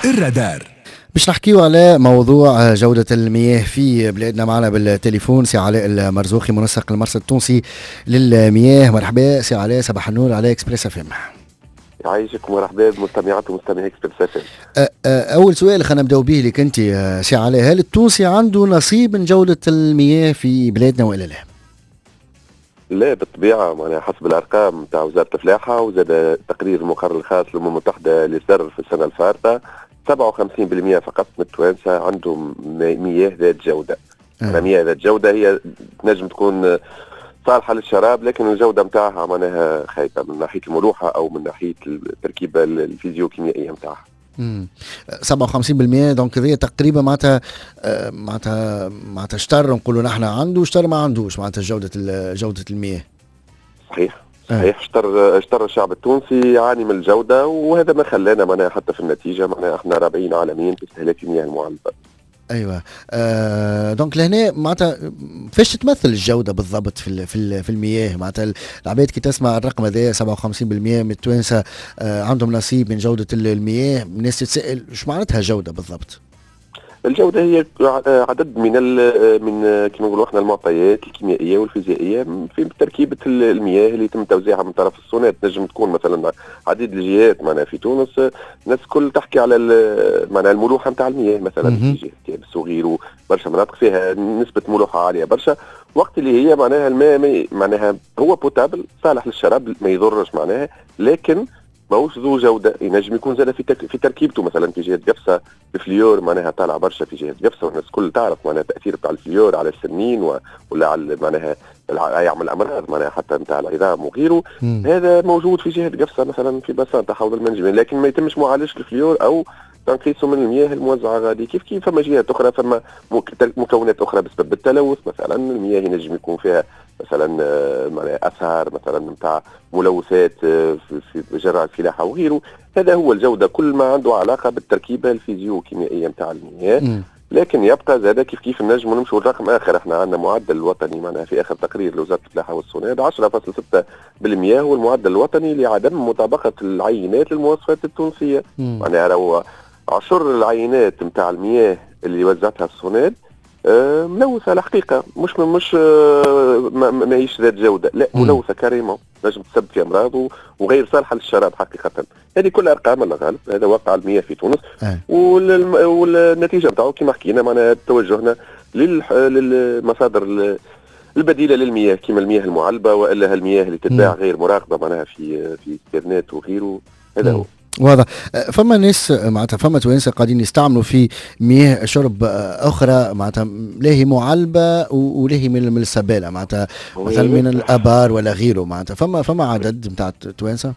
الرادار. باش نحكيو على موضوع جودة المياه في بلادنا. معنا بالتليفون سي علاء المرزوقي منسق المرصد التونسي للمياه. مرحبا سي علاء، صباح النور على اكسبريس اف ام. يعيشك مرحبا بمستمعات ومستمعي اكسبريس اف ام. اول سؤال خلينا نبداو به لك انت سي علاء، هل التونسي عنده نصيب من جودة المياه في بلادنا والا لا؟ لا بالطبيعه، معناها حسب الارقام نتاع وزاره الفلاحه وزاد تقرير المقرر الخاص للامم المتحده اللي صدر في السنه الفارطه 57% فقط من التوانسه عندهم مياه ذات جوده. مياه ذات جوده هي تنجم تكون صالحه للشراب، لكن الجوده نتاعها معناها خايبه من ناحيه الملوحه او من ناحيه التركيبه الفيزيوكيميائيه نتاعها. 57% دونك هذه تقريبا معناتها شطر نقولوا نحن عنده شطر ما عندوش معناتها جوده المياه. صحيح. اشتر الشعب التونسي يعاني من الجوده، وهذا ما خلانا معناها حتى في النتيجه معناها احنا رابعين عالميا في استهلاك المياه المعالجه. ايوه. دونك لهنا معناتها فاش تمثل الجوده بالضبط في المياه؟ معناتها العباد كي تسمع الرقم هذا 57% من التوانسه عندهم نصيب من جوده المياه، الناس تتساءل ايش معناتها جوده بالضبط؟ الجودة هي عدد من كما نقولوا احنا المعطيات الكيميائية والفيزيائية في تركيبة المياه اللي يتم توزيعها من طرف الصونات. تنجم تكون مثلا عديد الجهات معناها في تونس الناس كل تحكي على معناها الملوحة نتاع المياه، مثلا في جهة تيابس وغيره برشا مناطق فيها نسبة ملوحة عالية برشا، وقت اللي هي معناها الماء معناها هو بوتابل صالح للشراب ما يضرش معناها، لكن ماهوش ذو جوده. ينجم يكون زاد في تركيبته، مثلا في جهه قفصه الفليور معناها طالع برشا في جهه قفصه، والناس الكل تعرف معناها التاثير بتاع الفليور على السنين ولا على معناها يعمل امراض معناها حتى نتاع العظام وغيره. هذا موجود في جهه قفصه مثلا في بسان حوض المنجمين، لكن ما يتمش معالجه الفليور او تنقيصه من المياه الموزعه غادي. كيف فما جهات اخرى فما مكونات اخرى بسبب التلوث، مثلا المياه ينجم يكون فيها مثلا معناها اثار مثلا نتاع ملوثات في جراء الفلاحه وغيره. هذا هو الجوده، كل ما عنده علاقه بالتركيبه الفيزيوكيميائيه نتاع المياه. لكن يبقى زاد كيف نجموا نمشوا الرقم اخر. احنا عندنا معدل وطني معناها في اخر تقرير لوزاره الفلاحه والصناد 10.6% هو المعدل الوطني لعدم مطابقه العينات للمواصفات التونسيه. معناها لو عشر العينات نتاع المياه اللي وزعتها الصناد ملوثه الحقيقه، مش ما هيش ذات جوده، لا ملوثه كريمه نجم تسبب في امراض وغير صالحه للشراب حقيقه. هذه كل ارقام الله غالب، هذا واقع المياه في تونس. والنتيجه نتاعو كما حكينا معناها توجهنا للمصادر البديله للمياه كما المياه المعلبه والا المياه اللي تتباع غير مراقبه معناها في الانترنت وغيره. هذا هو واضح. فما ناس معناتها فما توانسه قاعدين يستعملوا في مياه شرب اخرى معناتها لا هي معلبه ولا هي من السباله معناتها مثلا من الابار ولا غيره. معناتها فما عدد نتاع توانسه.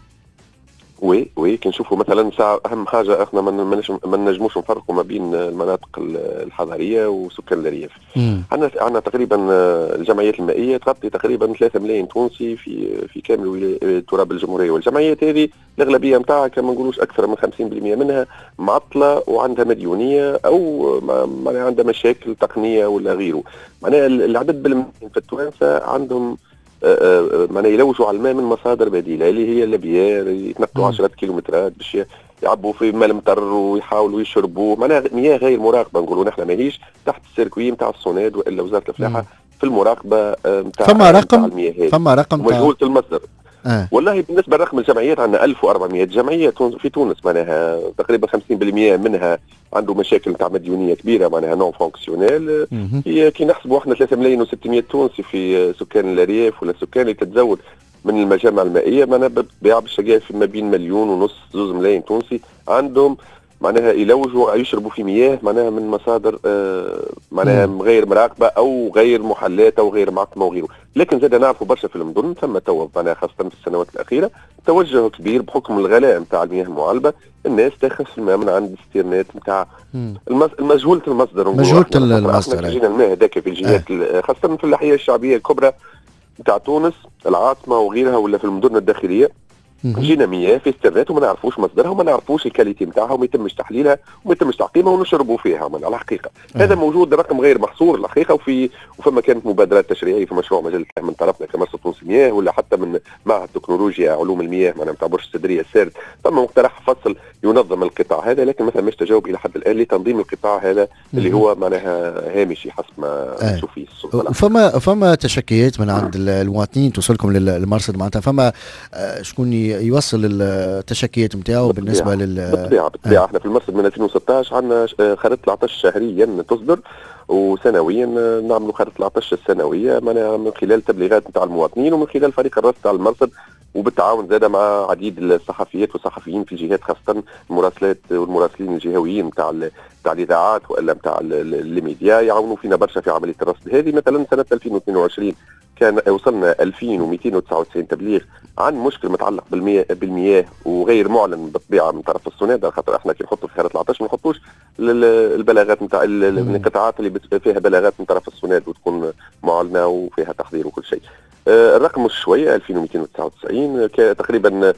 وي كنشوفوا مثلا اهم حاجه احنا ما نجموش نفرقوا ما بين المناطق الحضريه وسكان الريف. عندنا تقريبا الجمعيات المائيه تغطي تقريبا 3 ملايين تونسي في كامل تراب الجمهوريه، والجمعيات هذه الاغلبيه نتاعها كما نقولوش اكثر من 50% منها معطله وعندها مديونيه او معناها عندها مشاكل تقنيه ولا غيره. معناها العدد بالملايين في التوانسه عندهم معناها يلوثوا على الماء من مصادر بديله اللي هي الابيار، يتنقلوا 10 كيلومترات باش يعبوا في ماء مطر ويحاولوا يشربوه. معناها مياه غير مراقبه نقولوا نحن ماهيش تحت السيركوي نتاع الصناد والا وزاره الفلاحه في المراقبه نتاع المياه هذه. فما رقم مجهوله المصدر. والله بالنسبه لرقم الجمعيات عندنا 1400 جمعيه في تونس، معناها تقريبا 50% منها عنده مشاكل نتاع مديونيه كبيره معناها نون فونكسيونيل. كي نحسبوا احنا 3 ملايين و600 تونسي في سكان الارياف ولا السكان اللي تتزود من المجامع المائيه، معناها بالطبيعه بالشقاء في ما بين 1.5 مليون 2 ملايين تونسي عندهم معناها يلوجوا يشربوا في مياه معناها من مصادر معناها غير مراقبه او غير محلات او غير معقمه وغيره. لكن زاد نعرفوا برشا في المدن ثم توا معناها خاصه في السنوات الاخيره توجه كبير بحكم الغلاء نتاع المياه المعالبه، الناس تاخذ الماء من عند الستيرنات نتاع مجهوله المصدر. مجهوله المصدر جينا الماء هذاك في الجهات خاصه في الاحياء الشعبيه الكبرى نتاع تونس العاصمه وغيرها ولا في المدن الداخليه جينا مياه في استرات وما نعرفوش مصدرها وما نعرفوش الكاليتي نتاعها وما يتمش تحليلها وما يتمش تعقيمها ونشربوا فيها على الحقيقه. هذا موجود رقم غير محصور الحقيقه. وفما كانت مبادرات تشريعيه في مشروع مجال من طرفنا كمرصد تونس المياه ولا حتى من معهد تكنولوجيا علوم المياه معناها نتاع برج السدريه السارد. فما مقترح فصل ينظم القطاع هذا، لكن مثلا مش تجاوب الى حد الان لتنظيم القطاع هذا اللي هو معناها هامشي حسب ما نشوف فيه السلطه. فما تشكيات من عند المواطنين توصلكم للمرصد معناتها، فما شكون يوصل التشكيات نتاعو بالنسبه بالطبيعه احنا في المرصد من 2016 عندنا خريطه العطش شهريا تصدر وسنويا نعملوا خريطه العطش السنويه من خلال تبليغات نتاع المواطنين ومن خلال فريق الرصد تاع المرصد وبالتعاون زاد مع عديد الصحفيات والصحفيين في الجهات خاصه المراسلات والمراسلين الجهويين نتاع الاذاعات والا نتاع الميديا يعاونوا فينا برشا في عمليه الرصد هذه. مثلا سنه 2022 كان وصلنا 2299 تبليغ عن مشكل متعلق بالمياه وغير معلن بالطبيعه من طرف السناد، خاطر احنا كي نحطوا في خريطه العطش ما نحطوش البلاغات نتاع القطاعات اللي فيها بلاغات من طرف السناد وتكون معلنه وفيها تحضير وكل شيء. الرقم مش شويه 2299 تقريبا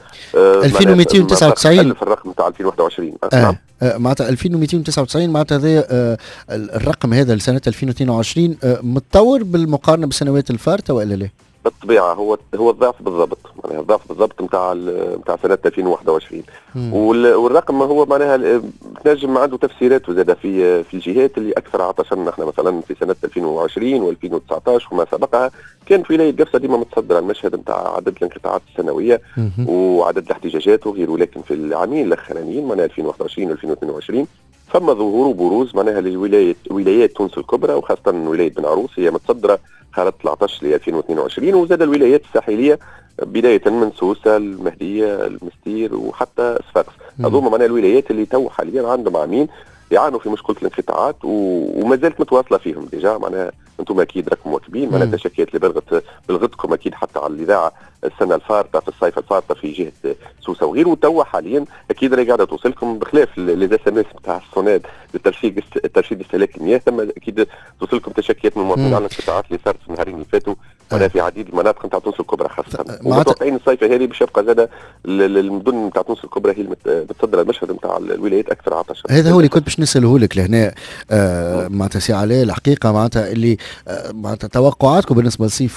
2299 ألف الرقم نتاع 2021. نعم معناتها 2299 معناتها هذا الرقم هذا لسنه 2022 متطور بالمقارنه بالسنوات الفارطه والا لا؟ بالطبيعه هو الضعف بالضبط، معناها الضعف بالضبط نتاع سنه 2021. والرقم هو معناها تنجم عنده تفسيرات وزاد في الجهات اللي اكثر عطشا. احنا مثلا في سنه 2020 و2019 وما سبقها كانت ولايه قفصه ديما متصدره المشهد نتاع عدد الانقطاعات السنويه وعدد الاحتجاجات وغيره، لكن في العامين الاخرانيين معناها 2021 و2022 فما ظهور وبروز معناها ولايات تونس الكبرى وخاصه ولايه بن عروس هي متصدره خارطة العطش ل 2022 وزاد الولايات الساحليه بدايه من سوسه المهديه المستير وحتى صفاقس. هذوما معناها الولايات اللي تو حاليا عندهم عامين يعانوا في مشكله الانقطاعات وما زالت متواصله فيهم ديجا. معناها انتم اكيد راكم مواكبين معناها تشكيات اللي بلغتكم اكيد حتى على الاذاعه السنه الفارطه في الصيف الفارطه في جهه سوسه وغيره، وتوا حاليا اكيد راهي قاعده توصلكم بخلاف لي اس ام اس نتاع السوناد لترشيد استهلاك المياه. ثم اكيد توصلكم تشكيات من المواطنين على الانقطاعات اللي صارت في النهارين اللي فاتوا معناها في عديد المناطق نتاع تونس الكبرى خاصه. ومتوقعين الصيف هذه باش يبقى زاد المدن نتاع تونس الكبرى هي بتصدر المشهد نتاع الولايات اكثر عطشا. هذا هو اللي كنت باش نساله لك لهنا معناتها سي علي الحقيقه معناتها اللي معناتها توقعاتكم بالنسبه لصيف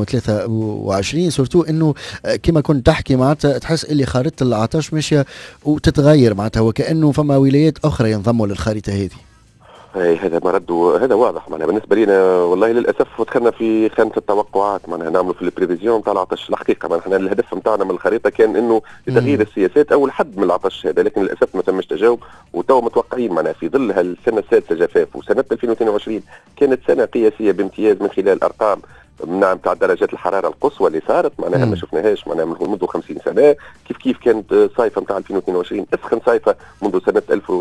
2023 سورتو انه كما كنت تحكي معناتها تحس اللي خارطه العطش ماشيه وتتغير معناتها وكانه فما ولايات اخرى ينضموا للخريطه هذه. هذا مرد هذا واضح معناها بالنسبه لنا والله للاسف دخلنا في خانه التوقعات معناها نعملوا في البريفيزيون تاع العطش. الحقيقه معناها احنا الهدف نتاعنا من الخريطه كان انه لتغيير السياسات او الحد من العطش هذا، لكن للاسف ما تمش تجاوب وتو متوقعين معناها في ظل هالسنه السادسه جفاف وسنه 2022 كانت سنه قياسيه بامتياز من خلال ارقام نعم تاع درجات الحراره القصوى اللي صارت معناها ما شفناهاش معناها منذ 50 سنه. كيف كانت صيفه نتاع 2022 اسخن صيفه منذ سنه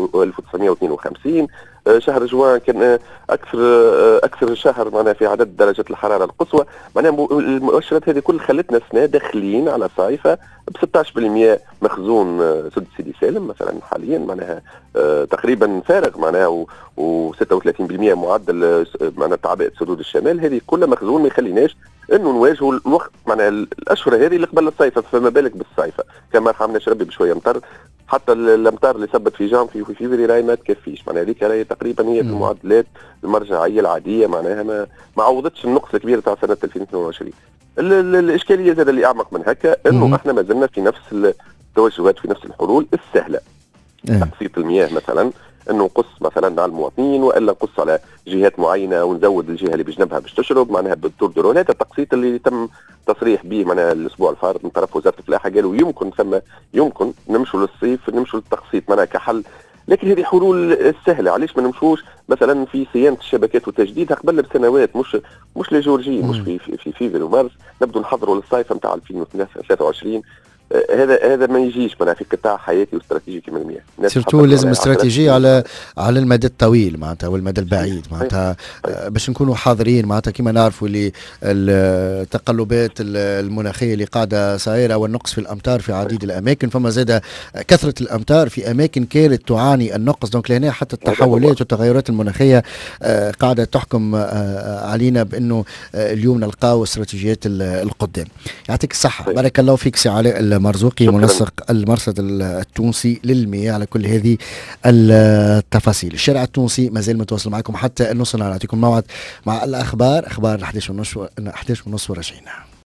1952. شهر جوان كان اكثر شهر معناها في عدد درجات الحراره القصوى. معناها المؤشرات هذه كل خلتنا السنه داخلين على صيفه ب 16% مخزون سد سيدي سالم مثلا حاليا معناها تقريبا فارغ معناها و36% معدل معناها تعبئه سدود الشمال. هذه كلها مخزون ما يخليناش انه نواجهوا الوقت معناها الاشهر هذه اللي قبل الصيف. فما بالك بالصيفه كما رحمناش ربي بشويه مطر، حتى الامطار اللي سبت في جانفي وفي فيفري راهي ما تكفيش معناها هذيك راهي تقريبا هي في المعدلات المرجعيه العاديه معناها ما عوضتش النقص الكبير تاع سنه 2022. الاشكاليه زاد اللي اعمق من هكا انه احنا ما زلنا في نفس التوجهات في نفس الحلول السهله. تقسيط المياه مثلا انه نقص مثلا على المواطنين والا نقص على جهات معينه ونزود الجهه اللي بجنبها باش تشرب معناها بالدور درون. هذا التقسيط اللي تم تصريح به معناها الاسبوع الفارط من طرف وزاره الفلاحه، قالوا يمكن نمشوا للصيف نمشوا للتقسيط معناها كحل. لكن هذه حلول سهله، علاش ما نمشوش مثلا في صيانه الشبكات وتجديدها قبل بسنوات مش لجورجي مش في فيفري ومارس نبدو نحضروا للصيف نتاع 2023. هذا ما يجيش معناها في قطاع حياتي واستراتيجي من المياه. سيرتو لازم استراتيجيه على المدى الطويل معناتها والمدى البعيد معناتها باش نكونوا حاضرين معناتها كما نعرفوا اللي التقلبات المناخيه اللي قاعده صايره والنقص في الامطار في عديد الاماكن، فما زاد كثره الامطار في اماكن كانت تعاني النقص. دونك لهنا حتى التحولات والتغيرات المناخيه قاعده تحكم علينا بانه اليوم نلقاو استراتيجيات القدام. يعطيك الصحه، بارك الله فيك سي علاء مرزوقي منسق المرصد التونسي للمياه على كل هذه التفاصيل. الشارع التونسي ما زال متواصل معكم حتى النص. نعطيكم موعد مع الأخبار، أخبار 11:30 ورجعنا.